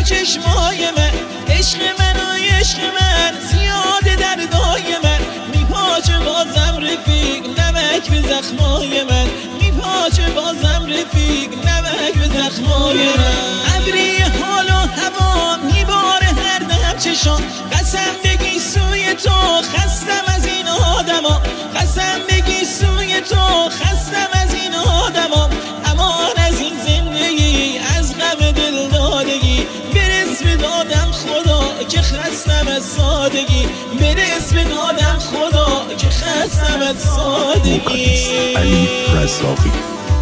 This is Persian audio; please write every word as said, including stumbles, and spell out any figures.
چشمای من، عشق من و عشق من زیاده در دای من، میپاچه بازم رفیق نمک به زخمای من، میپاچه بازم رفیق نمک به زخمای من. ابری حال و هوا میباره هر دم چشان، قسم بگی سوی تو خستم از این آدما، قسم بگی سوی تو خستم از این آدما. امان از این زندگی از غم دل دادگی، برس به دادم خدا که خستم از سادگی، برس به دادم خدا که خستم از سادگی. علی رزاقی